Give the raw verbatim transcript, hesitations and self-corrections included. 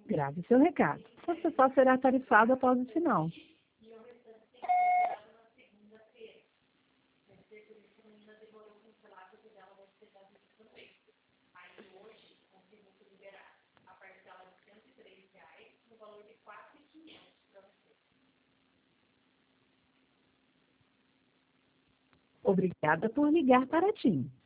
Grave seu recado. Você só será tarifado após o sinal. Obrigada por ligar para a TIM.